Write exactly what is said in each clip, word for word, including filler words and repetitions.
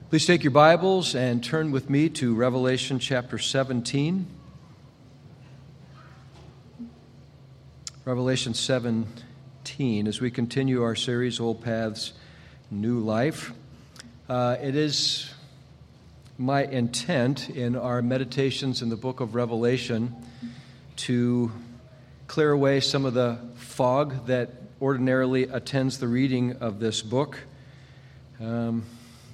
Please take your Bibles and turn with me to Revelation chapter seventeen. Revelation seventeen, as we continue our series, Old Paths, New Life. Uh, it is my intent in our meditations in the book of Revelation to clear away some of the fog that ordinarily attends the reading of this book. Um,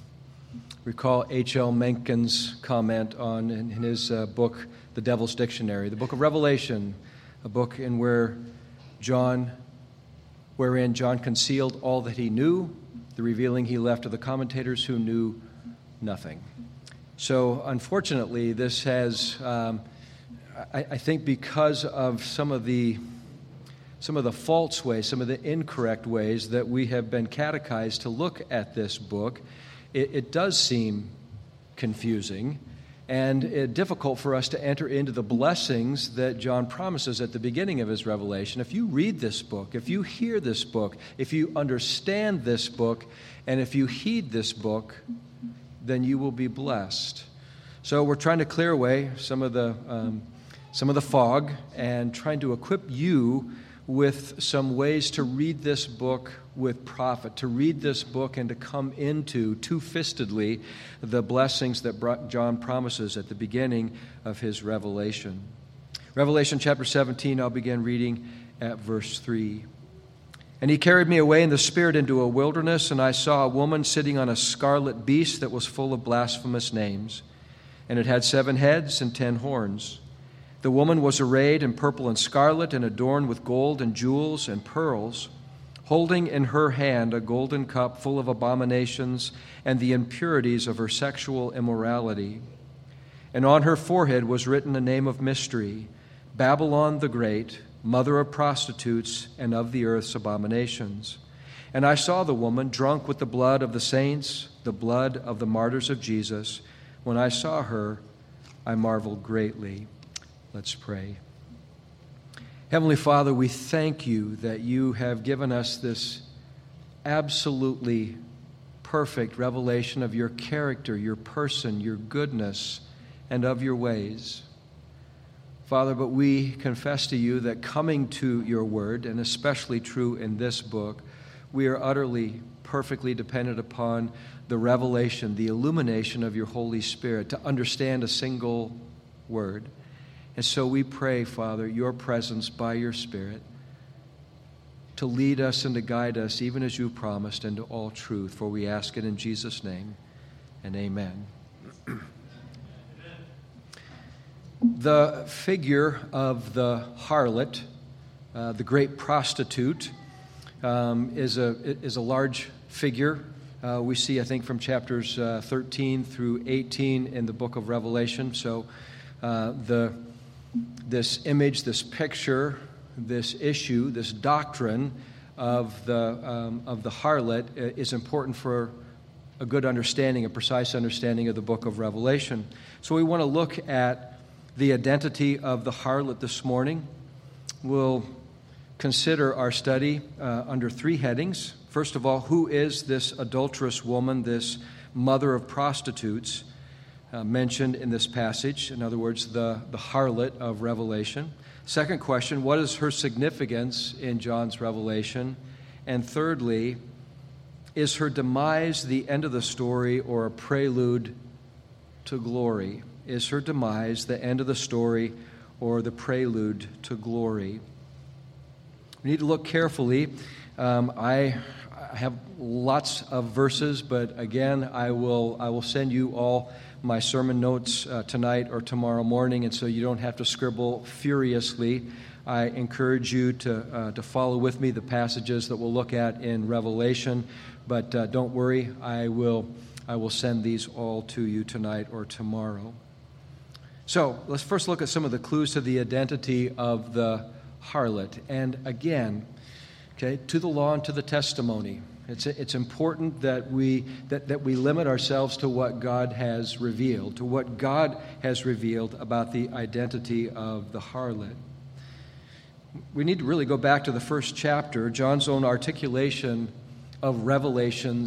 Recall H L Mencken's comment on in his uh, book, The Devil's Dictionary, the book of Revelation, a book in where John, wherein John concealed all that he knew, the revealing he left to the commentators who knew nothing. So, unfortunately, this has, um, I, I think, because of some of the some of the false ways, some of the incorrect ways that we have been catechized to look at this book. It, it does seem confusing and it, difficult for us to enter into the blessings that John promises at the beginning of his revelation. If you read this book, if you hear this book, if you understand this book, and if you heed this book, then you will be blessed. So we're trying to clear away some of the um, some of the fog and trying to equip you with some ways to read this book with profit, to read this book and to come into, two-fistedly, the blessings that John promises at the beginning of his revelation. Revelation chapter seventeen, I'll begin reading at verse three. And he carried me away in the Spirit into a wilderness, and I saw a woman sitting on a scarlet beast that was full of blasphemous names, and it had seven heads and ten horns. The woman was arrayed in purple and scarlet and adorned with gold and jewels and pearls, holding in her hand a golden cup full of abominations and the impurities of her sexual immorality. And on her forehead was written a name of mystery, Babylon the Great, mother of prostitutes and of the earth's abominations. And I saw the woman drunk with the blood of the saints, the blood of the martyrs of Jesus. When I saw her, I marveled greatly. Let's pray. Heavenly Father, we thank you that you have given us this absolutely perfect revelation of your character, your person, your goodness, and of your ways. Father, but we confess to you that coming to your word, and especially true in this book, we are utterly, perfectly dependent upon the revelation, the illumination of your Holy Spirit to understand a single word. And so we pray, Father, your presence by your Spirit to lead us and to guide us, even as you promised, into all truth. For we ask it in Jesus' name, and amen. The figure of the harlot, uh, the great prostitute, um, is a is a large figure. Uh, we see, I think, from chapters uh, thirteen through eighteen in the book of Revelation. So uh, the this image, this picture, this issue, this doctrine of the um, of the harlot is important for a good understanding, a precise understanding of the book of Revelation. So we want to look at the identity of the harlot this morning. We'll consider our study uh, under three headings. First of all, who is this adulterous woman, this mother of prostitutes, Uh, mentioned in this passage, in other words, the, the harlot of Revelation. Second question, what is her significance in John's revelation? And thirdly, is her demise the end of the story or a prelude to glory? Is her demise the end of the story or the prelude to glory? We need to look carefully. Um, I, I have lots of verses, but again, I will I will send you all my sermon notes uh, tonight or tomorrow morning, and so you don't have to scribble furiously. I encourage you to uh, to follow with me the passages that we'll look at in Revelation, but uh, don't worry, I will I will send these all to you tonight or tomorrow. So let's first look at some of the clues to the identity of the harlot, and again, okay, to the law and to the testimony. It's it's important that we that, that we limit ourselves to what God has revealed, to what God has revealed about the identity of the harlot. We need to really go back to the first chapter, John's own articulation of Revelation's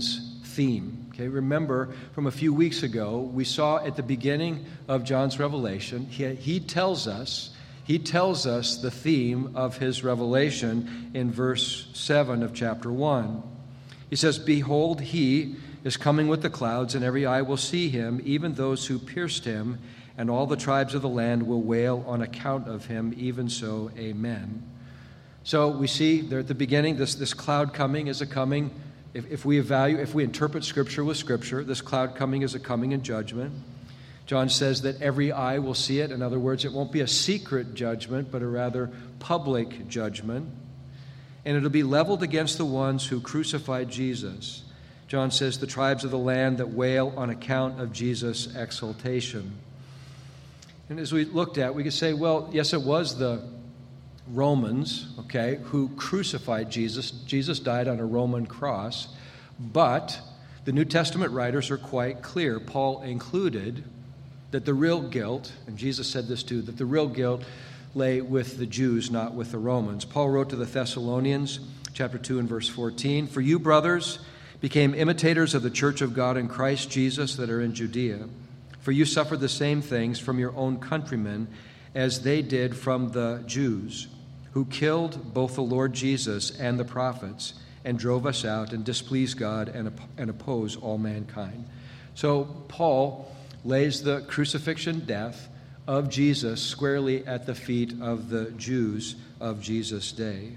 theme. Okay, remember from a few weeks ago, we saw at the beginning of John's revelation, he, he tells us, he tells us the theme of his revelation in verse seven of chapter one. He says, "Behold, he is coming with the clouds, and every eye will see him, even those who pierced him, and all the tribes of the land will wail on account of him. Even so, amen." So we see there at the beginning, this, this cloud coming is a coming. If, if we evaluate, if we interpret Scripture with Scripture, this cloud coming is a coming in judgment. John says that every eye will see it. In other words, it won't be a secret judgment, but a rather public judgment. And it'll be leveled against the ones who crucified Jesus. John says the tribes of the land that wail on account of Jesus' exaltation. And as we looked at, we could say, well, yes, it was the Romans, okay, who crucified Jesus. Jesus died on a Roman cross. But the New Testament writers are quite clear, Paul included, that the real guilt, and Jesus said this too, that the real guilt lay with the Jews, not with the Romans. Paul wrote to the Thessalonians, chapter two and verse fourteen, "For you, brothers, became imitators of the church of God in Christ Jesus that are in Judea. For you suffered the same things from your own countrymen as they did from the Jews, who killed both the Lord Jesus and the prophets, and drove us out and displeased God and, and oppose all mankind." So Paul lays the crucifixion death of Jesus squarely at the feet of the Jews of Jesus' day.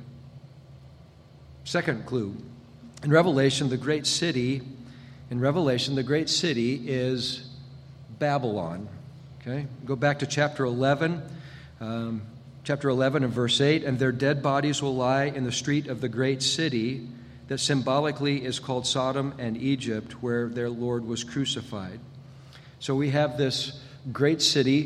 Second clue. In Revelation, the great city, in Revelation, the great city is Babylon. Okay? Go back to chapter eleven, um, chapter eleven and verse eight, "And their dead bodies will lie in the street of the great city that symbolically is called Sodom and Egypt, where their Lord was crucified." So we have this great city,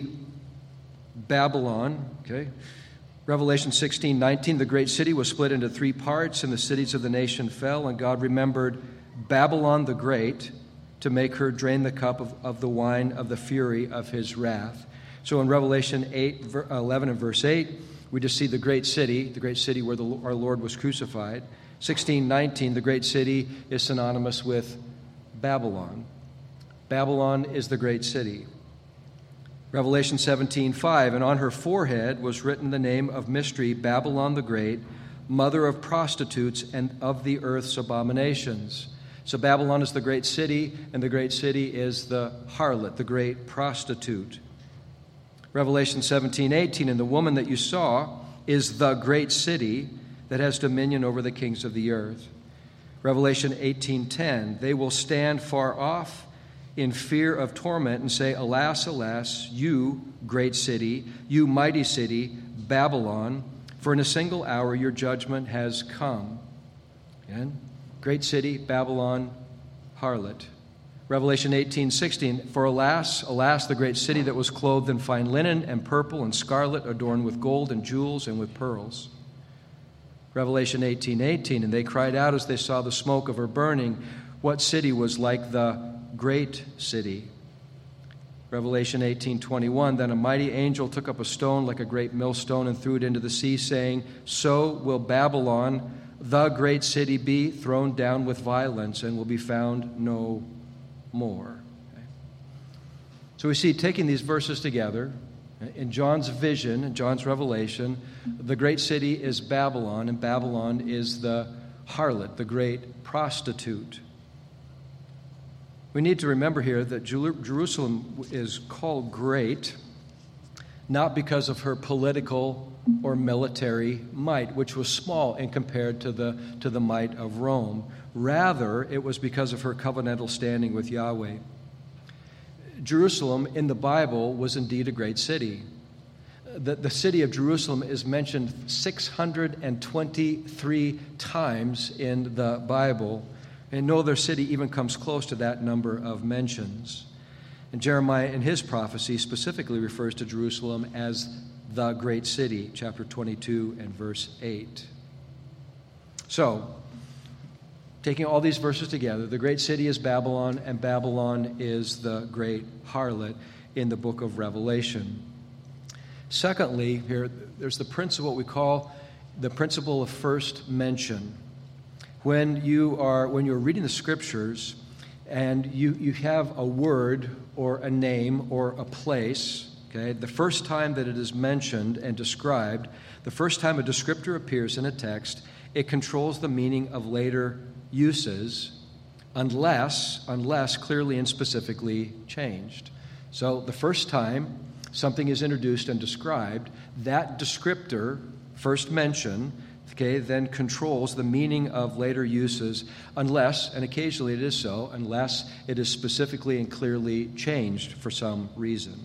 Babylon, okay? Revelation sixteen nineteen, "The great city was split into three parts, and the cities of the nation fell, and God remembered Babylon the Great to make her drain the cup of, of the wine of the fury of his wrath." So in Revelation eight, eleven and verse eight, we just see the great city, the great city where the, our Lord was crucified. sixteen nineteen, the great city is synonymous with Babylon. Babylon is the great city. Revelation seventeen five, "And on her forehead was written the name of mystery, Babylon the Great, mother of prostitutes and of the earth's abominations." So Babylon is the great city, and the great city is the harlot, the great prostitute. Revelation seventeen eighteen, "And the woman that you saw is the great city that has dominion over the kings of the earth." Revelation eighteen ten, "They will stand far off in fear of torment and say, Alas, alas, you great city, you mighty city, Babylon, for in a single hour your judgment has come." Again, great city, Babylon, harlot. Revelation eighteen sixteen, "For alas, alas, the great city that was clothed in fine linen and purple and scarlet, adorned with gold and jewels and with pearls." Revelation eighteen eighteen, "And they cried out as they saw the smoke of her burning, What city was like the great city?" Revelation eighteen twenty-one, "Then a mighty angel took up a stone like a great millstone and threw it into the sea, saying, So will Babylon, the great city, be thrown down with violence and will be found no more." Okay. So we see, taking these verses together, in John's vision, in John's revelation, the great city is Babylon, and Babylon is the harlot, the great prostitute. We need to remember here that Jerusalem is called great not because of her political or military might, which was small in compared to the, to the might of Rome. Rather, it was because of her covenantal standing with Yahweh. Jerusalem in the Bible was indeed a great city. The, the city of Jerusalem is mentioned six hundred twenty-three times in the Bible. And no other city even comes close to that number of mentions. And Jeremiah, in his prophecy, specifically refers to Jerusalem as the great city, chapter twenty-two and verse eight. So, taking all these verses together, the great city is Babylon, and Babylon is the great harlot in the book of Revelation. Secondly, here, there's the principle, what we call the principle of first mention. When you are when you're reading the Scriptures, and you, you have a word or a name or a place, okay, the first time that it is mentioned and described, the first time a descriptor appears in a text, it controls the meaning of later uses unless, unless clearly and specifically changed. So the first time something is introduced and described, that descriptor, first mention, okay, then controls the meaning of later uses unless, and occasionally it is so, unless it is specifically and clearly changed for some reason.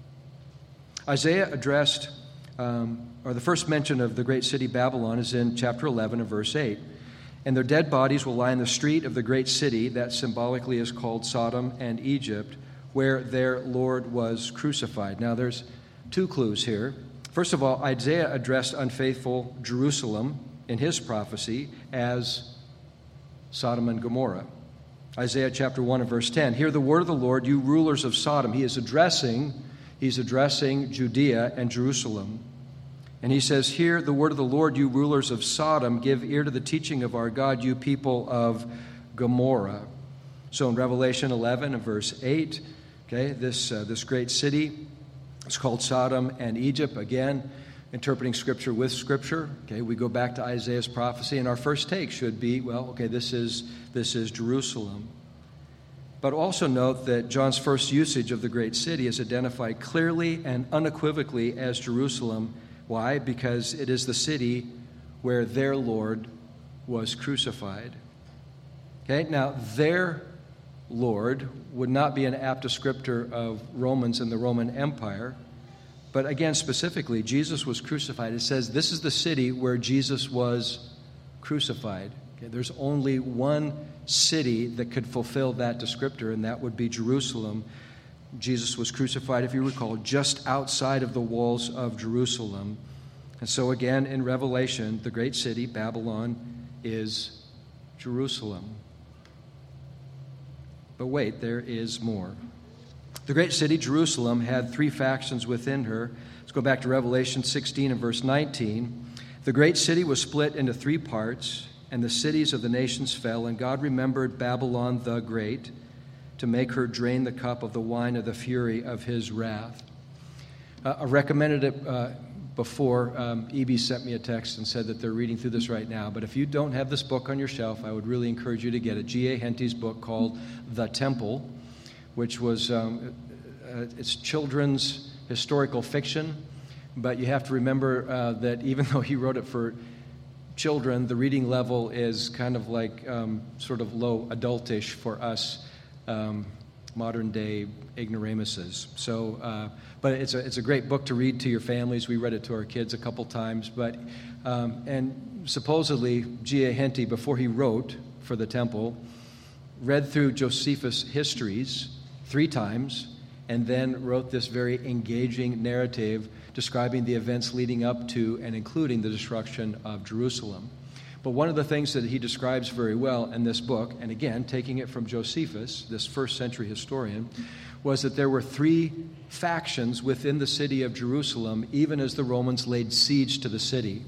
Isaiah addressed, um, or the first mention of the great city Babylon is in chapter eleven and verse eight. And their dead bodies will lie in the street of the great city that symbolically is called Sodom and Egypt, where their Lord was crucified. Now there's two clues here. First of all, Isaiah addressed unfaithful Jerusalem in his prophecy as Sodom and Gomorrah. Isaiah chapter one and verse ten, hear the word of the Lord, you rulers of Sodom. He is addressing, he's addressing Judea and Jerusalem. And he says, hear the word of the Lord, you rulers of Sodom. Give ear to the teaching of our God, you people of Gomorrah. So in Revelation eleven and verse eight, okay, this, uh, this great city, it's called Sodom and Egypt. Again, interpreting Scripture with Scripture. Okay, we go back to Isaiah's prophecy, and our first take should be, well, okay, this is this is Jerusalem. But also note that John's first usage of the great city is identified clearly and unequivocally as Jerusalem. Why? Because it is the city where their Lord was crucified. Okay, now their Lord would not be an apt descriptor of Romans and the Roman Empire. But again, specifically, Jesus was crucified. It says this is the city where Jesus was crucified. Okay, there's only one city that could fulfill that descriptor, and that would be Jerusalem. Jesus was crucified, if you recall, just outside of the walls of Jerusalem. And so again, in Revelation, the great city, Babylon, is Jerusalem. But wait, there is more. The great city, Jerusalem, had three factions within her. Let's go back to Revelation sixteen and verse nineteen. The great city was split into three parts, and the cities of the nations fell, and God remembered Babylon the Great to make her drain the cup of the wine of the fury of his wrath. Uh, I recommended it uh, before. Um, E B sent me a text and said that they're reading through this right now. But if you don't have this book on your shelf, I would really encourage you to get it. G A Henty's book called The Temple, which was, um, uh, it's children's historical fiction. But you have to remember uh, that even though he wrote it for children, the reading level is kind of like um, sort of low adultish for us um, modern-day ignoramuses. So, uh, but it's a it's a great book to read to your families. We read it to our kids a couple times. But um, and supposedly G A Henty, before he wrote for The Temple, read through Josephus' histories three times, and then wrote this very engaging narrative describing the events leading up to and including the destruction of Jerusalem. But one of the things that he describes very well in this book, and again, taking it from Josephus, this first century historian, was that there were three factions within the city of Jerusalem, even as the Romans laid siege to the city.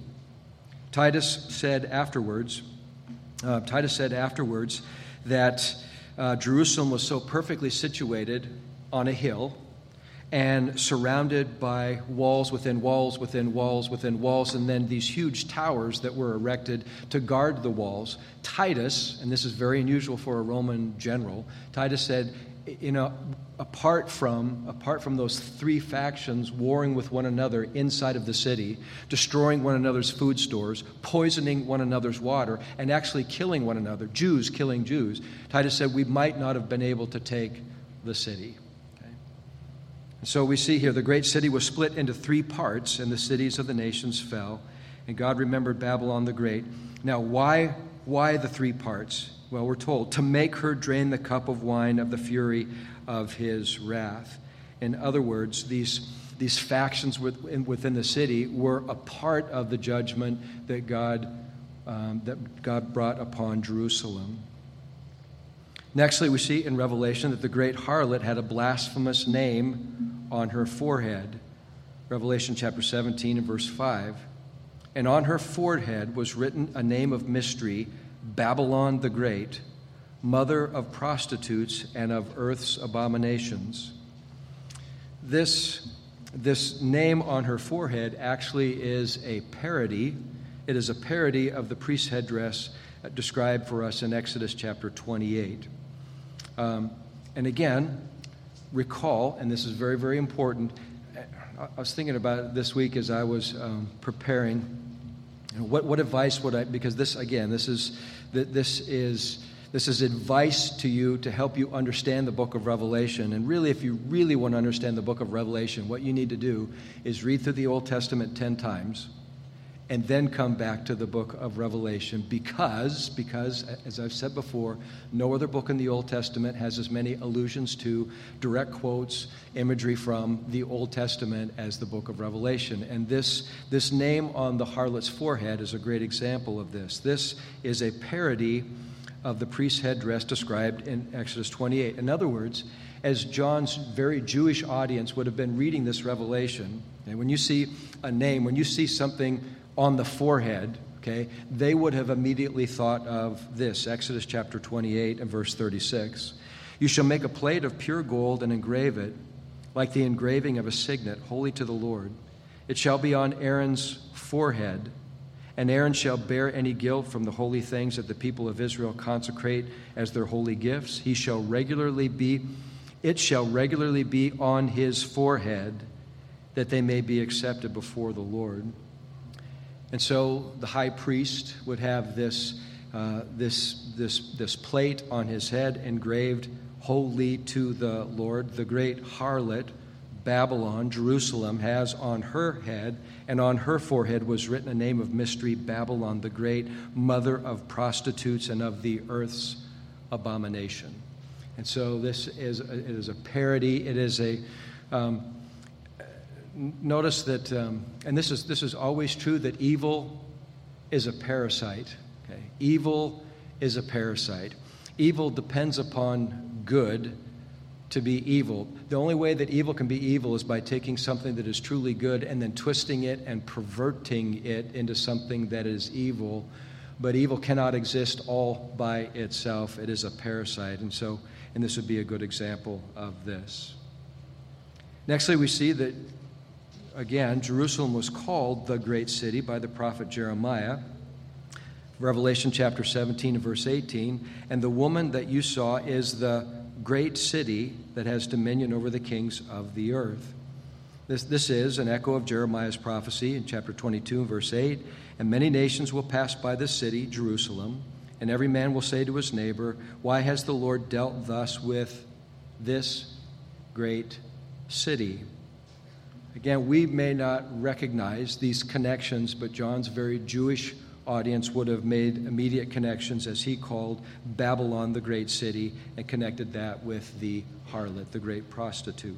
Titus said afterwards, uh, Titus said afterwards that uh, Jerusalem was so perfectly situated on a hill and surrounded by walls within walls within walls within walls, and then these huge towers that were erected to guard the walls. Titus, and this is very unusual for a Roman general, Titus said, you know, apart from apart from those three factions warring with one another inside of the city, destroying one another's food stores, poisoning one another's water, and actually killing one another, Jews killing Jews, Titus said we might not have been able to take the city. So we see here the great city was split into three parts, and the cities of the nations fell, and God remembered Babylon the Great. Now, why, why the three parts? Well, we're told, to make her drain the cup of wine of the fury of his wrath. In other words, these, these factions within, within the city were a part of the judgment that God, um, that God brought upon Jerusalem. Nextly, we see in Revelation that the great harlot had a blasphemous name on her forehead. Revelation chapter seventeen and verse five. And on her forehead was written a name of mystery, Babylon the Great, mother of prostitutes and of earth's abominations. This, this name on her forehead actually is a parody. It is a parody of the priest's headdress described for us in Exodus chapter twenty-eight. Um, and again, recall, and this is very, very important, I was thinking about it this week as I was um, preparing, you know, what, what advice would I, because this, again, this is, this is, this is advice to you to help you understand the book of Revelation. And really, if you really want to understand the book of Revelation, what you need to do is read through the Old Testament ten times, and then come back to the book of Revelation because, because, as I've said before, no other book in the Old Testament has as many allusions to, direct quotes, imagery from the Old Testament as the book of Revelation. And this, this name on the harlot's forehead is a great example of this. This is a parody of the priest's headdress described in Exodus twenty-eight. In other words, as John's very Jewish audience would have been reading this Revelation, and when you see a name, when you see something on the forehead, okay, they would have immediately thought of this, Exodus chapter twenty-eight and verse thirty-six. You shall make a plate of pure gold and engrave it like the engraving of a signet, holy to the Lord. It shall be on Aaron's forehead, and Aaron shall bear any guilt from the holy things that the people of Israel consecrate as their holy gifts. He shall regularly be, it shall regularly be on his forehead, that they may be accepted before the Lord. And so the high priest would have this, uh, this, this, this plate on his head engraved, holy to the Lord. The great harlot, Babylon, Jerusalem, has on her head and on her forehead was written a name of mystery, Babylon the Great, mother of prostitutes and of the earth's abomination. And so this is a, it is a parody. It is a um, notice that, um, and this is this is always true, that evil is a parasite. Okay, evil is a parasite. Evil depends upon good to be evil. The only way that evil can be evil is by taking something that is truly good and then twisting it and perverting it into something that is evil. But evil cannot exist all by itself. It is a parasite. And so, and this would be a good example of this. Nextly, we see that, again, Jerusalem was called the great city by the prophet Jeremiah. Revelation chapter seventeen and verse eighteen, and the woman that you saw is the great city that has dominion over the kings of the earth. This, this is an echo of Jeremiah's prophecy in chapter twenty-two and verse eight, and many nations will pass by this city, Jerusalem, and every man will say to his neighbor, why has the Lord dealt thus with this great city? Again, we may not recognize these connections, but John's very Jewish audience would have made immediate connections as he called Babylon the great city and connected that with the harlot, the great prostitute.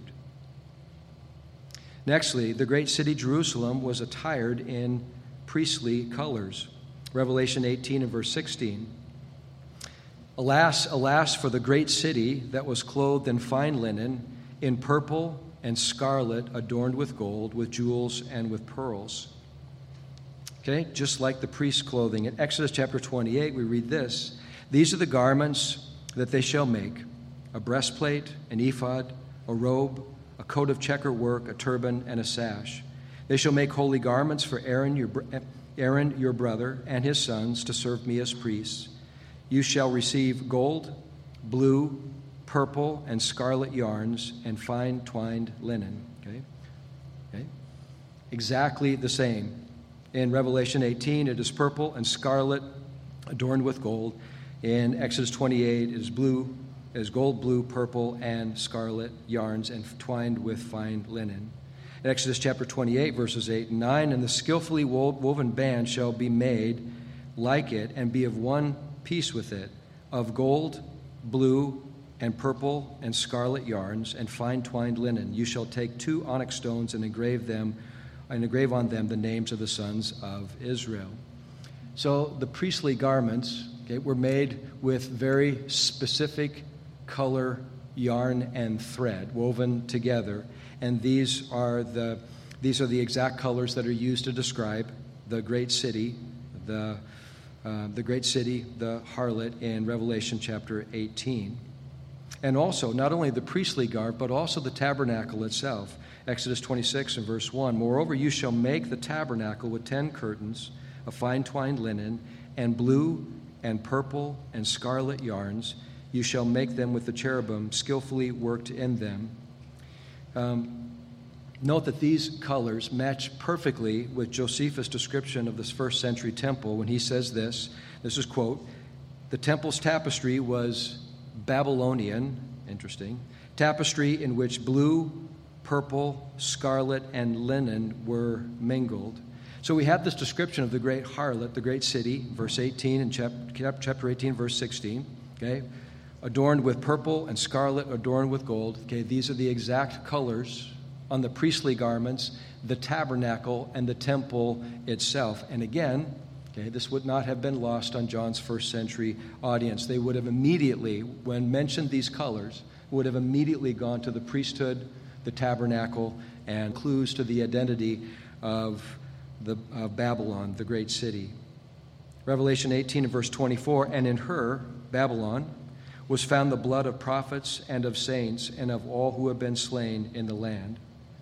Nextly, the great city Jerusalem was attired in priestly colors. Revelation eighteen and verse sixteen. Alas, alas for the great city that was clothed in fine linen, in purple and scarlet, adorned with gold, with jewels, and with pearls. Okay, just like the priest's clothing. In Exodus chapter twenty-eight, we read this. These are the garments that they shall make: a breastplate, an ephod, a robe, a coat of checker work, a turban, and a sash. They shall make holy garments for Aaron your, Aaron, your brother, and his sons to serve me as priests. You shall receive gold, blue, purple, and scarlet yarns, and fine twined linen. Okay? Okay? Exactly the same. In Revelation eighteen, it is purple and scarlet, adorned with gold. In Exodus twenty-eight, it is blue, it is gold, blue, purple, and scarlet yarns, and twined with fine linen. In Exodus chapter twenty-eight, verses eight and nine, and the skillfully woven band shall be made like it, and be of one piece with it, of gold, blue, and purple, and scarlet yarns, and fine twined linen. You shall take two onyx stones and engrave them and engrave on them the names of the sons of Israel. So the priestly garments, okay, were made with very specific color, yarn, and thread woven together, and these are the these are the exact colors that are used to describe the great city, the uh, the great city, the harlot, in Revelation chapter eighteen. And also, not only the priestly garb, but also the tabernacle itself. Exodus twenty-six and verse one, "Moreover, you shall make the tabernacle with ten curtains of fine twined linen, and blue and purple and scarlet yarns. You shall make them with the cherubim skillfully worked in them." Um, note that these colors match perfectly with Josephus' description of this first century temple when he says this. This is, quote, "The temple's tapestry was Babylonian," interesting, "tapestry in which blue, purple, scarlet, and linen were mingled." So we have this description of the great harlot, the great city, verse eighteen and chapter eighteen, verse sixteen, okay? Adorned with purple and scarlet, adorned with gold. Okay, these are the exact colors on the priestly garments, the tabernacle, and the temple itself. And again, okay, this would not have been lost on John's first century audience. They would have immediately, when mentioned these colors, would have immediately gone to the priesthood, the tabernacle, and clues to the identity of, the, of Babylon, the great city. Revelation eighteen and verse twenty-four, "And in her, Babylon, was found the blood of prophets and of saints and of all who have been slain in the land."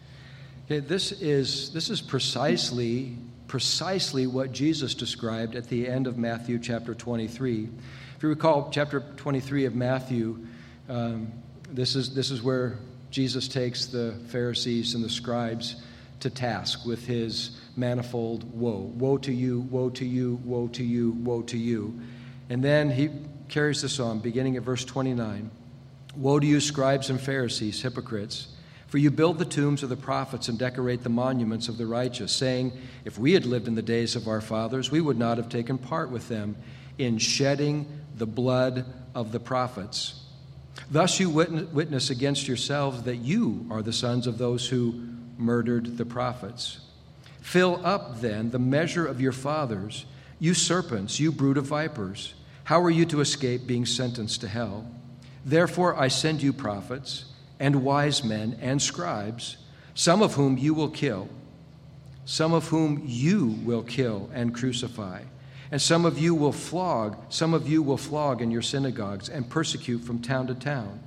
Okay, this is this is precisely precisely what Jesus described at the end of Matthew chapter twenty-three. If you recall, chapter twenty-three of Matthew, um, this is this is where Jesus takes the Pharisees and the scribes to task with his manifold woe. Woe to you, woe to you, woe to you, woe to you. And then he carries this on, beginning at verse twenty-nine. "Woe to you, scribes and Pharisees, hypocrites! For you build the tombs of the prophets and decorate the monuments of the righteous, saying, if we had lived in the days of our fathers, we would not have taken part with them in shedding the blood of the prophets. Thus you witness against yourselves that you are the sons of those who murdered the prophets. Fill up, then, the measure of your fathers, you serpents, you brood of vipers. How are you to escape being sentenced to hell? Therefore I send you prophets and wise men and scribes, some of whom you will kill, some of whom you will kill and crucify, and some of you will flog, some of you will flog in your synagogues and persecute from town to town,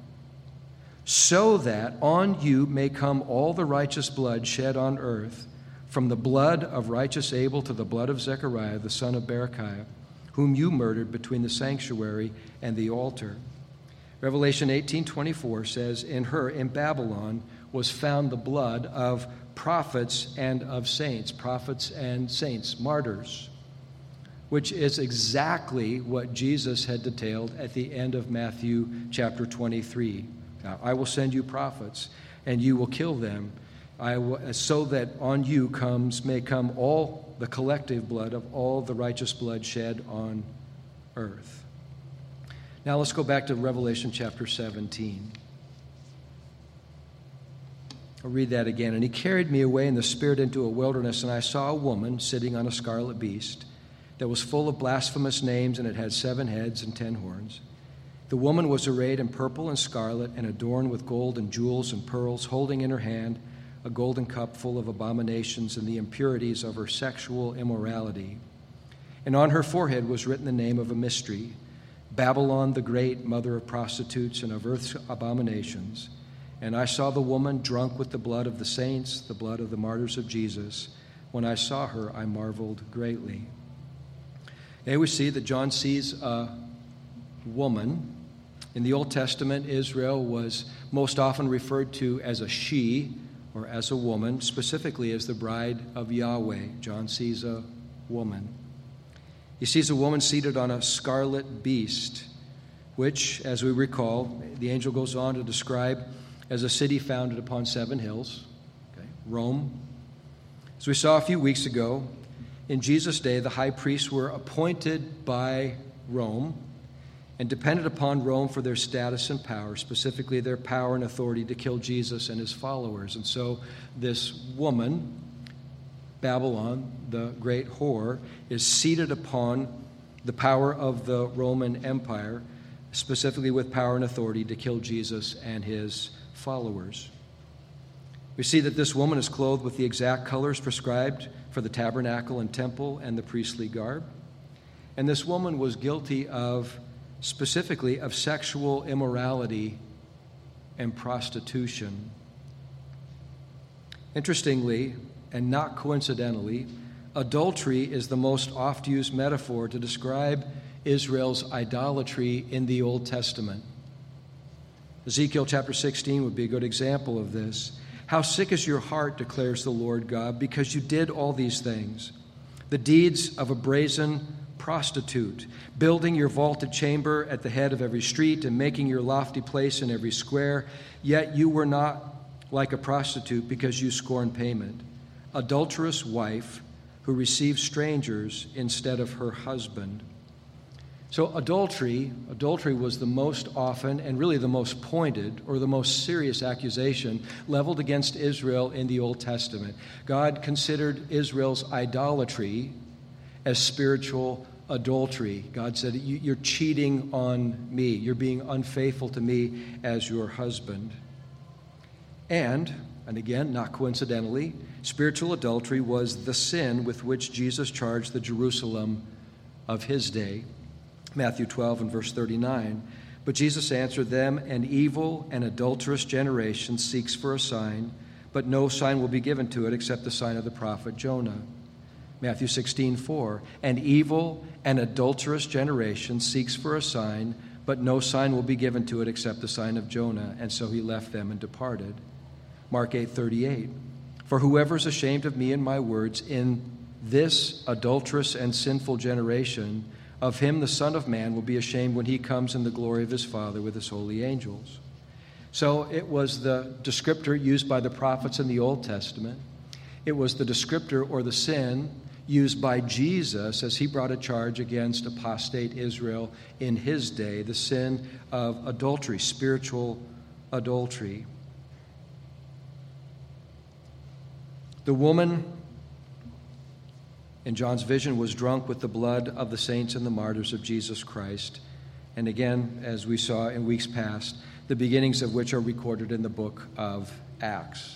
so that on you may come all the righteous blood shed on earth, from the blood of righteous Abel to the blood of Zechariah, the son of Berechiah, whom you murdered between the sanctuary and the altar. Revelation eighteen twenty-four says, in her, in Babylon, was found the blood of prophets and of saints, prophets and saints, martyrs, which is exactly what Jesus had detailed at the end of Matthew chapter twenty-three. Now, I will send you prophets, and you will kill them, I will, so that on you comes may come all the collective blood of all the righteous blood shed on earth. Now let's go back to Revelation chapter seventeen. I'll read that again. And he carried me away in the spirit into a wilderness, and I saw a woman sitting on a scarlet beast that was full of blasphemous names, and it had seven heads and ten horns. The woman was arrayed in purple and scarlet and adorned with gold and jewels and pearls, holding in her hand a golden cup full of abominations and the impurities of her sexual immorality. And on her forehead was written the name of a mystery, Babylon the Great, mother of prostitutes and of earth's abominations. And I saw the woman drunk with the blood of the saints, the blood of the martyrs of Jesus. When I saw her, I marveled greatly. Here we see that John sees a woman. In the Old Testament, Israel was most often referred to as a she or as a woman, specifically as the bride of Yahweh. John sees a woman. He sees a woman seated on a scarlet beast, which, as we recall, the angel goes on to describe as a city founded upon seven hills, okay, Rome. As we saw a few weeks ago, in Jesus' day, the high priests were appointed by Rome and depended upon Rome for their status and power, specifically their power and authority to kill Jesus and his followers. And so this woman, Babylon, the great whore, is seated upon the power of the Roman Empire, specifically with power and authority to kill Jesus and his followers. We see that this woman is clothed with the exact colors prescribed for the tabernacle and temple and the priestly garb. And this woman was guilty of, specifically, of sexual immorality and prostitution. Interestingly, and not coincidentally, adultery is the most oft-used metaphor to describe Israel's idolatry in the Old Testament. Ezekiel chapter sixteen would be a good example of this. How sick is your heart, declares the Lord God, because you did all these things. The deeds of a brazen prostitute, building your vaulted chamber at the head of every street and making your lofty place in every square, yet you were not like a prostitute because you scorned payment. Adulterous wife who receives strangers instead of her husband. So adultery, adultery was the most often and really the most pointed or the most serious accusation leveled against Israel in the Old Testament. God considered Israel's idolatry as spiritual adultery. God said, you're cheating on me. You're being unfaithful to me as your husband. And, and again, not coincidentally, spiritual adultery was the sin with which Jesus charged the Jerusalem of his day. Matthew twelve and verse thirty-nine. But Jesus answered them, an evil and adulterous generation seeks for a sign, but no sign will be given to it except the sign of the prophet Jonah. Matthew sixteen four. An evil and adulterous generation seeks for a sign, but no sign will be given to it except the sign of Jonah. And so he left them and departed. Mark eight thirty-eight. For whoever is ashamed of me and my words in this adulterous and sinful generation, of him the Son of Man will be ashamed when he comes in the glory of his Father with his holy angels. So it was the descriptor used by the prophets in the Old Testament. It was the descriptor or the sin used by Jesus as he brought a charge against apostate Israel in his day, the sin of adultery, spiritual adultery. The woman in John's vision was drunk with the blood of the saints and the martyrs of Jesus Christ. And again, as we saw in weeks past, the beginnings of which are recorded in the book of Acts.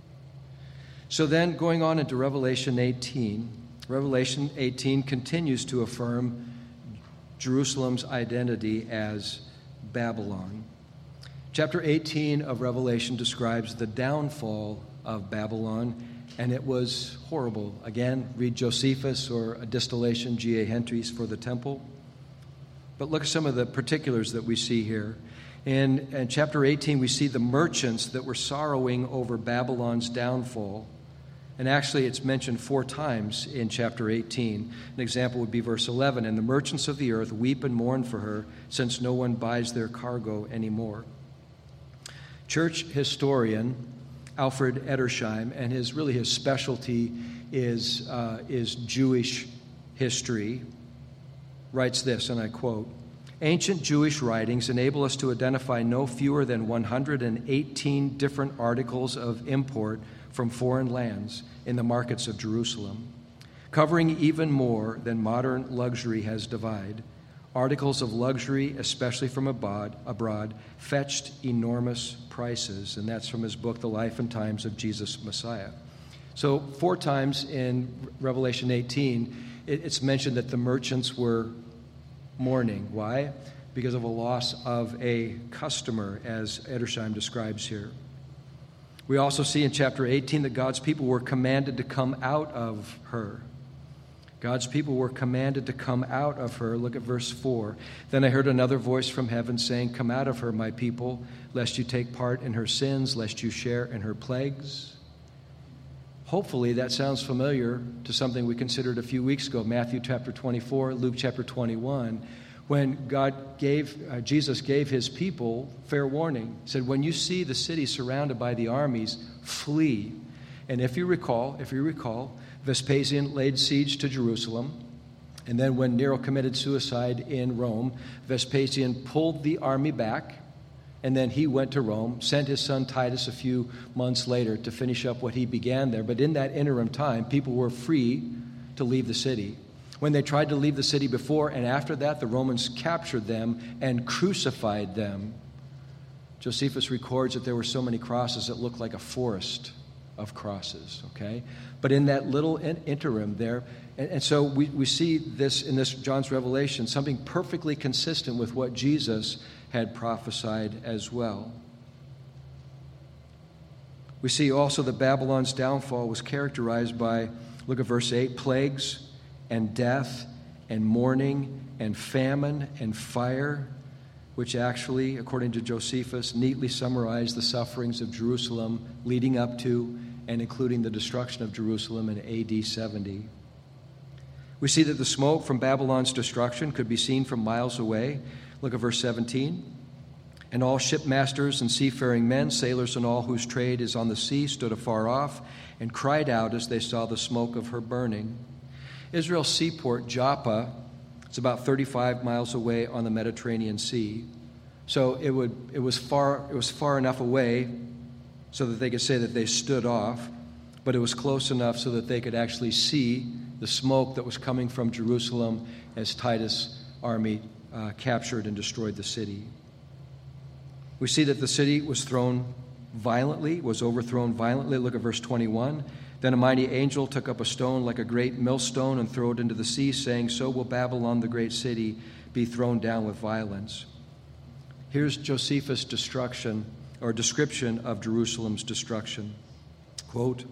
So then, going on into Revelation eighteen, Revelation eighteen continues to affirm Jerusalem's identity as Babylon. Chapter eighteen of Revelation describes the downfall of Babylon, and it was horrible. Again, read Josephus or a distillation, G A Henty's, for the temple. But look at some of the particulars that we see here. In, in chapter eighteen, we see the merchants that were sorrowing over Babylon's downfall. And actually, it's mentioned four times in chapter eighteen. An example would be verse eleven. And the merchants of the earth weep and mourn for her, since no one buys their cargo anymore. Church historian Alfred Edersheim, and his really his specialty is uh, is Jewish history, writes this, and I quote, "Ancient Jewish writings enable us to identify no fewer than one hundred eighteen different articles of import from foreign lands in the markets of Jerusalem, covering even more than modern luxury has divided. Articles of luxury, especially from abroad, abroad, fetched enormous prices." And that's from his book, The Life and Times of Jesus Messiah. So four times in Revelation eighteen, it's mentioned that the merchants were mourning. Why? Because of a loss of a customer, as Edersheim describes here. We also see in chapter eighteen that God's people were commanded to come out of her. God's people were commanded to come out of her. Look at verse four. "Then I heard another voice from heaven saying, 'Come out of her, my people, lest you take part in her sins, lest you share in her plagues.'" Hopefully that sounds familiar to something we considered a few weeks ago, Matthew chapter twenty-four, Luke chapter twenty-one, when God gave, uh, Jesus gave his people fair warning. He said, when you see the city surrounded by the armies, flee. And if you recall, if you recall, Vespasian laid siege to Jerusalem, and then when Nero committed suicide in Rome, Vespasian pulled the army back, and then he went to Rome, sent his son Titus a few months later to finish up what he began there. But in that interim time, people were free to leave the city. When they tried to leave the city before and after that, the Romans captured them and crucified them. Josephus records that there were so many crosses it looked like a forest of crosses, okay? But in that little in- interim there, and, and so we, we see this in this John's Revelation, something perfectly consistent with what Jesus had prophesied as well. We see also that Babylon's downfall was characterized by, look at verse eight, plagues and death and mourning and famine and fire, which actually, according to Josephus, neatly summarized the sufferings of Jerusalem leading up to and including the destruction of Jerusalem in A D seventy. We see that the smoke from Babylon's destruction could be seen from miles away. Look at verse seventeen. And all shipmasters and seafaring men, sailors and all whose trade is on the sea, stood afar off and cried out as they saw the smoke of her burning. Israel's seaport, Joppa, it's about thirty-five miles away on the Mediterranean Sea. So it would it was far it was far enough away so that they could say that they stood off, but it was close enough so that they could actually see the smoke that was coming from Jerusalem as Titus' army uh, captured and destroyed the city. We see that the city was thrown violently, was overthrown violently. Look at verse twenty-one. Then a mighty angel took up a stone like a great millstone and threw it into the sea, saying, so will Babylon, the great city, be thrown down with violence. Here's Josephus' destruction, or description of Jerusalem's destruction. Quote,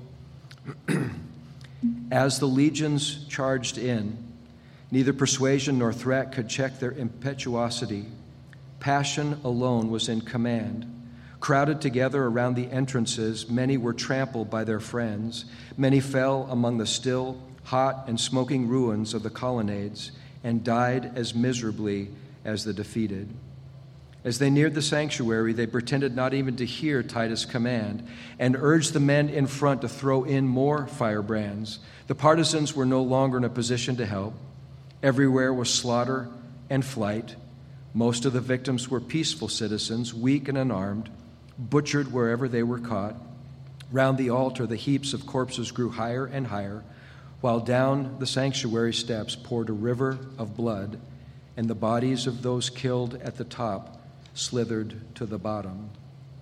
as the legions charged in, neither persuasion nor threat could check their impetuosity. Passion alone was in command. Crowded together around the entrances, many were trampled by their friends. Many fell among the still, hot, and smoking ruins of the colonnades and died as miserably as the defeated. As they neared the sanctuary, they pretended not even to hear Titus' command and urged the men in front to throw in more firebrands. The partisans were no longer in a position to help. Everywhere was slaughter and flight. Most of the victims were peaceful citizens, weak and unarmed, butchered wherever they were caught. Round the altar, the heaps of corpses grew higher and higher, while down the sanctuary steps poured a river of blood, and the bodies of those killed at the top slithered to the bottom.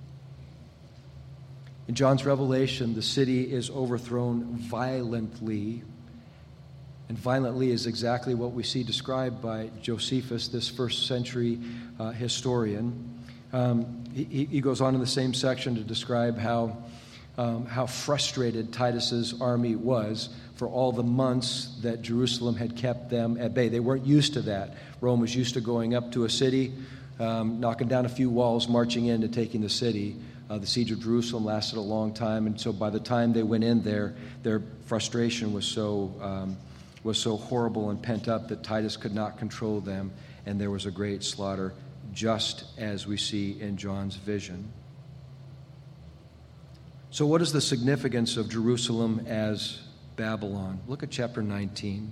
In John's Revelation, the city is overthrown violently, and violently is exactly what we see described by Josephus, this first century uh, historian. Um, he, he goes on in the same section to describe how, um, how frustrated Titus's army was for all the months that Jerusalem had kept them at bay. They weren't used to that. Rome was used to going up to a city, um, knocking down a few walls, marching in and taking the city. Uh, the siege of Jerusalem lasted a long time, and so by the time they went in there, their frustration was so um, was so horrible and pent up that Titus could not control them, and there was a great slaughter, just as we see in John's vision. So what is the significance of Jerusalem as Babylon? Look at chapter nineteen.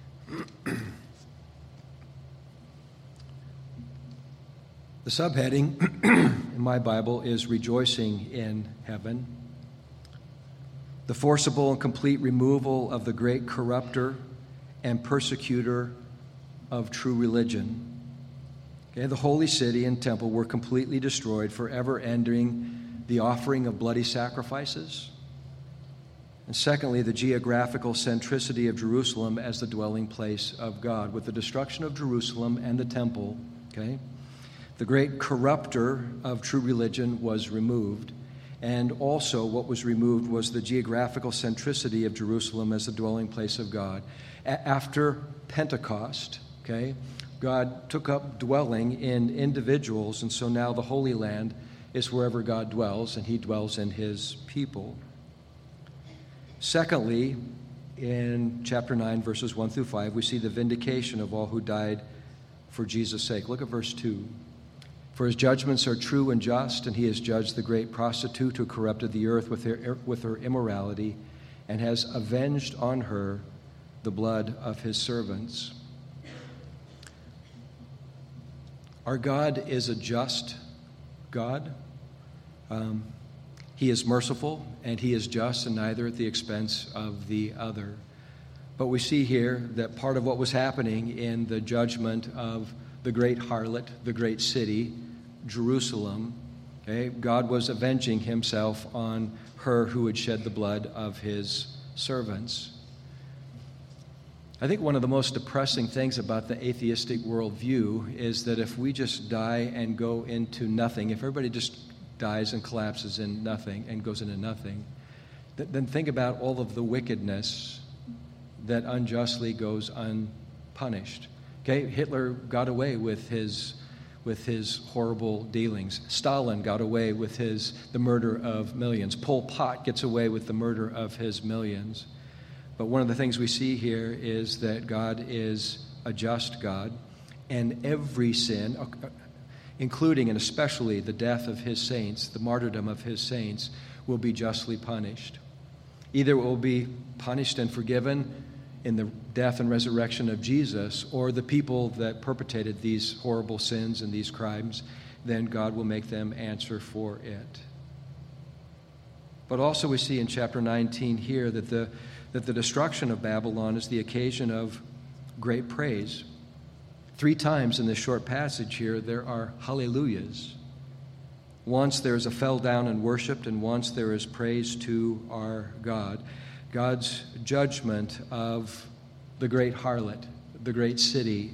The subheading in my Bible is Rejoicing in Heaven. The forcible and complete removal of the great corrupter and persecutor of true religion. Okay, the holy city and temple were completely destroyed, forever ending the offering of bloody sacrifices. And secondly, the geographical centricity of Jerusalem as the dwelling place of God. With the destruction of Jerusalem and the temple, okay, the great corrupter of true religion was removed. And also what was removed was the geographical centricity of Jerusalem as the dwelling place of God. A- after Pentecost, okay, God took up dwelling in individuals, and so now the Holy Land is wherever God dwells, and he dwells in his people. Secondly, in chapter nine, verses one through five, we see the vindication of all who died for Jesus' sake. Look at verse two. For his judgments are true and just, and he has judged the great prostitute who corrupted the earth with her, with her immorality, and has avenged on her the blood of his servants. Our God is a just God. Um, he is merciful, and he is just, and neither at the expense of the other. But we see here that part of what was happening in the judgment of the great harlot, the great city, Jerusalem, Okay? God was avenging himself on her who had shed the blood of his servants. I think one of the most depressing things about the atheistic worldview is that if we just die and go into nothing, if everybody just dies and collapses in nothing and goes into nothing, th- then think about all of the wickedness that unjustly goes unpunished. Okay, Hitler got away with his with his horrible dealings. Stalin got away with his the murder of millions. Pol Pot gets away with the murder of his millions. But one of the things we see here is that God is a just God, and every sin, including and especially the death of his saints, the martyrdom of his saints, will be justly punished. Either it will be punished and forgiven in the death and resurrection of Jesus, or the people that perpetrated these horrible sins and these crimes, then God will make them answer for it. But also we see in chapter nineteen here that the that the destruction of Babylon is the occasion of great praise. Three times in this short passage here, there are hallelujahs. Once there is a fell down and worshiped, and once there is praise to our God. God's judgment of the great harlot, the great city,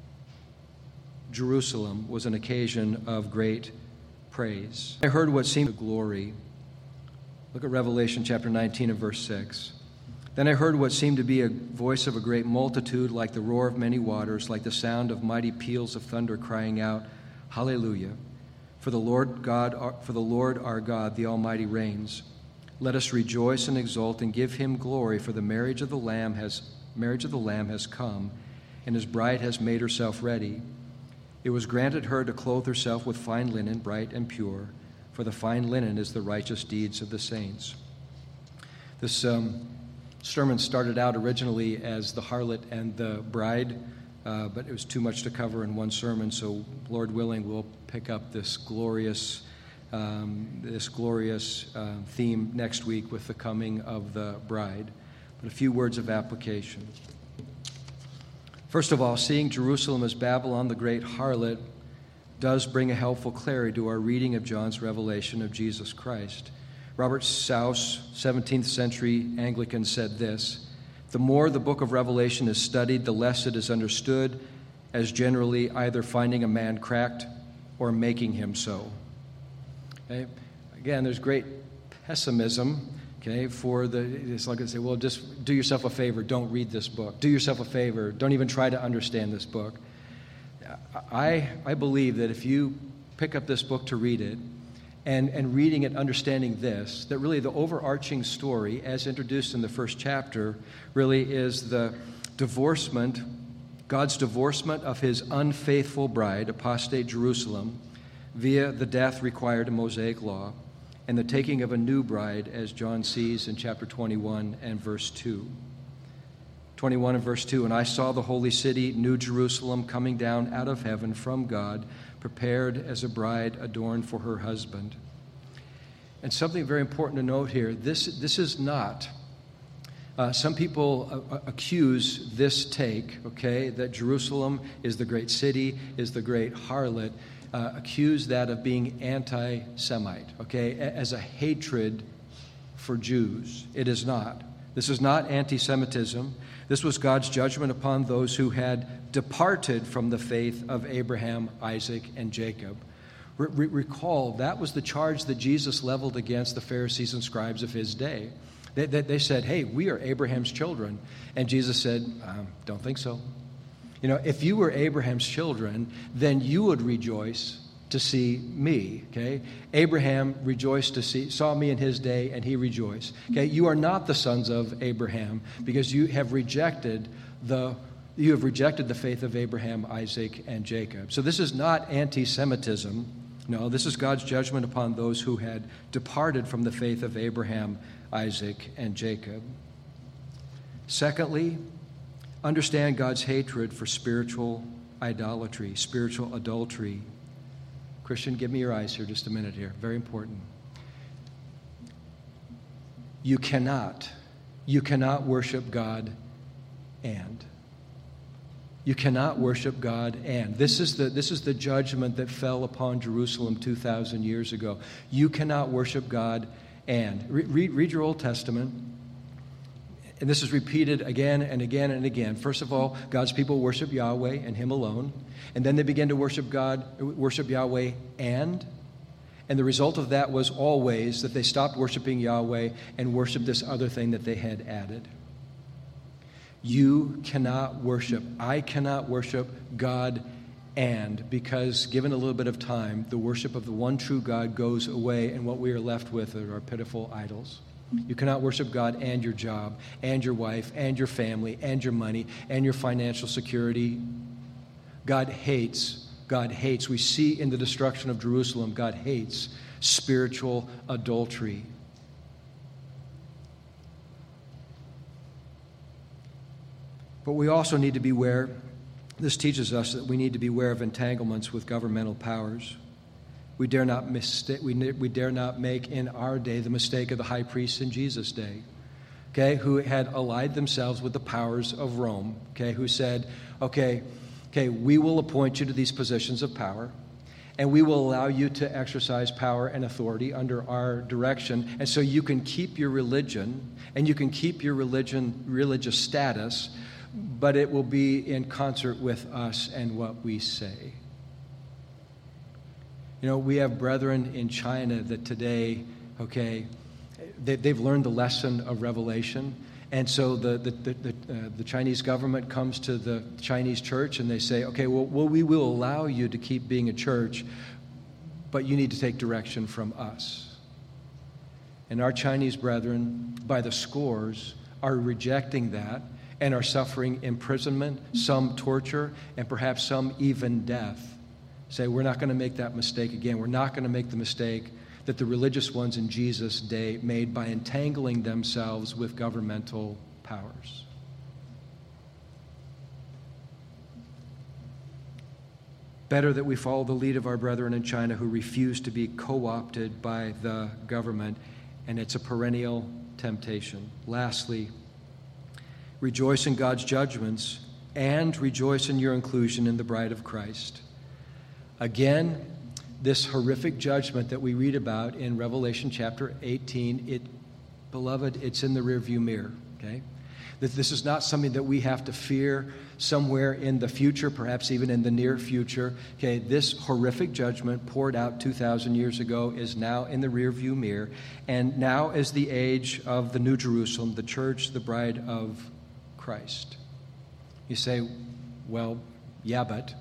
Jerusalem, was an occasion of great praise. I heard what seemed glory. Look at Revelation chapter nineteen and verse six. Then I heard what seemed to be a voice of a great multitude, like the roar of many waters, like the sound of mighty peals of thunder, crying out, Hallelujah! For the Lord God, for the Lord our God, the Almighty reigns. Let us rejoice and exult and give him glory, for the marriage of the Lamb has marriage of the Lamb has come, and his bride has made herself ready. It was granted her to clothe herself with fine linen, bright and pure, for the fine linen is the righteous deeds of the saints. This um, sermon started out originally as the harlot and the bride, uh, but it was too much to cover in one sermon, so Lord willing, we'll pick up this glorious um, this glorious uh, theme next week with the coming of the bride. But a few words of application. First of all, seeing Jerusalem as Babylon, the great harlot, does bring a helpful clarity to our reading of John's revelation of Jesus Christ. Robert Seuss, seventeenth century Anglican, said this: the more the book of Revelation is studied, the less it is understood as generally either finding a man cracked or making him so. Okay? Again, there's great pessimism, okay, for the, it's like I say, well, just do yourself a favor, don't read this book. Do yourself a favor, don't even try to understand this book. I, I believe that if you pick up this book to read it, and, and reading it, understanding this, that really the overarching story, as introduced in the first chapter, really is the divorcement, God's divorcement of his unfaithful bride, apostate Jerusalem, via the death required in Mosaic law, and the taking of a new bride, as John sees in chapter twenty-one and verse two. twenty-one and verse two, and I saw the holy city, New Jerusalem, coming down out of heaven from God, prepared as a bride adorned for her husband. And something very important to note here, this, this is not, uh, some people uh, accuse this take, okay, that Jerusalem is the great city, is the great harlot, uh, accuse that of being anti-Semite, okay, as a hatred for Jews. It is not. This is not anti-Semitism. This was God's judgment upon those who had departed from the faith of Abraham, Isaac, and Jacob. Re- recall, that was the charge that Jesus leveled against the Pharisees and scribes of his day. They, they, they said, hey, we are Abraham's children. And Jesus said, um, don't think so. You know, if you were Abraham's children, then you would rejoice to see me, okay? Abraham rejoiced to see, saw me in his day, and he rejoiced. Okay, you are not the sons of Abraham because you have rejected the you have rejected the faith of Abraham, Isaac, and Jacob. So this is not anti-Semitism. No, this is God's judgment upon those who had departed from the faith of Abraham, Isaac, and Jacob. Secondly, understand God's hatred for spiritual idolatry, spiritual adultery. Christian, give me your eyes here just a minute here. Very important. You cannot, you cannot worship God and. You cannot worship God and. This is the, this is the judgment that fell upon Jerusalem two thousand years ago. You cannot worship God and. Re- read, read your Old Testament. And this is repeated again and again and again. First of all, God's people worship Yahweh and Him alone. And then they began to worship God, worship Yahweh and. And the result of that was always that they stopped worshiping Yahweh and worshiped this other thing that they had added. You cannot worship. I cannot worship God and, because given a little bit of time, the worship of the one true God goes away, and what we are left with are our pitiful idols. You cannot worship God and your job, and your wife, and your family, and your money, and your financial security. God hates, God hates. We see in the destruction of Jerusalem, God hates spiritual adultery. But we also need to beware, this teaches us that we need to beware of entanglements with governmental powers. We dare not mistake, we, we dare not make in our day the mistake of the high priests in Jesus' day, okay, who had allied themselves with the powers of Rome, okay, who said, okay, okay, we will appoint you to these positions of power, and we will allow you to exercise power and authority under our direction, and so you can keep your religion, and you can keep your religion, religious status, but it will be in concert with us and what we say. You know, we have brethren in China that today, okay, they, they've learned the lesson of Revelation, and so the the the, the, uh, the Chinese government comes to the Chinese church and they say, okay, well, well, we will allow you to keep being a church, but you need to take direction from us. And our Chinese brethren, by the scores, are rejecting that and are suffering imprisonment, some torture, and perhaps some even death. Say, we're not going to make that mistake again. We're not going to make the mistake that the religious ones in Jesus' day made by entangling themselves with governmental powers. Better that we follow the lead of our brethren in China who refuse to be co-opted by the government, and it's a perennial temptation. Lastly, rejoice in God's judgments and rejoice in your inclusion in the bride of Christ. Again, this horrific judgment that we read about in Revelation chapter eighteen, it, beloved, it's in the rearview mirror, okay? That this is not something that we have to fear somewhere in the future, perhaps even in the near future. Okay, this horrific judgment poured out two thousand years ago is now in the rearview mirror, and now is the age of the New Jerusalem, the church, the bride of Christ. You say, well, yeah, but...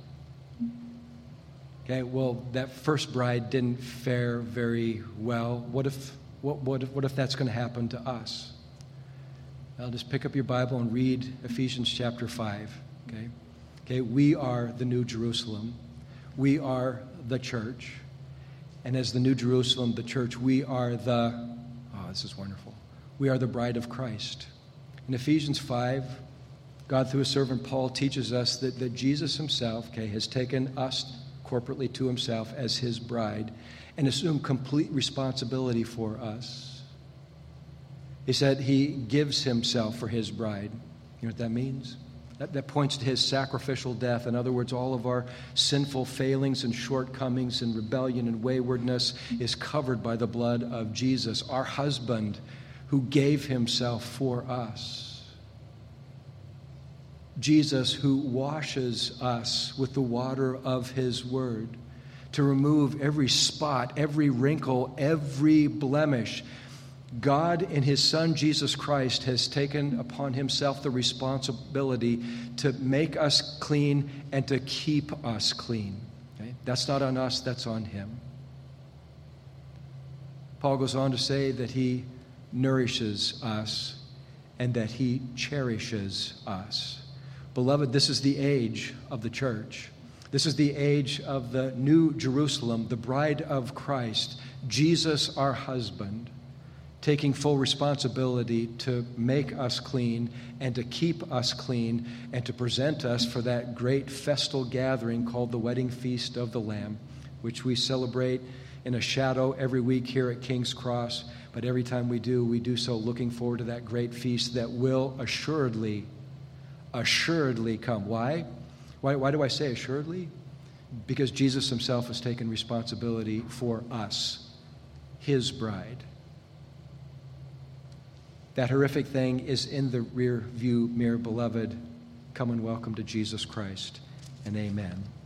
Okay, well, that first bride didn't fare very well. What if, what, what if, what if that's going to happen to us? Well, just pick up your Bible and read Ephesians chapter five. Okay, okay, we are the New Jerusalem. We are the church, and as the New Jerusalem, the church, we are the. Oh, this is wonderful. We are the bride of Christ. In Ephesians five, God, through His servant Paul, teaches us that, that Jesus Himself, okay, has taken us corporately to Himself as His bride and assumed complete responsibility for us. He said He gives Himself for His bride. You know what that means? That, that points to His sacrificial death. In other words, all of our sinful failings and shortcomings and rebellion and waywardness is covered by the blood of Jesus, our husband, who gave Himself for us. Jesus, who washes us with the water of His word to remove every spot, every wrinkle, every blemish. God in His Son, Jesus Christ, has taken upon Himself the responsibility to make us clean and to keep us clean. Okay? That's not on us, that's on Him. Paul goes on to say that He nourishes us and that He cherishes us. Beloved, this is the age of the church. This is the age of the New Jerusalem, the bride of Christ, Jesus, our husband, taking full responsibility to make us clean and to keep us clean and to present us for that great festal gathering called the Wedding Feast of the Lamb, which we celebrate in a shadow every week here at King's Cross. But every time we do, we do so looking forward to that great feast that will assuredly, assuredly come. Why? Why, why do I say assuredly? Because Jesus himself has taken responsibility for us, his bride. That horrific thing is in the rear view mirror, beloved. Come and welcome to Jesus Christ, and amen.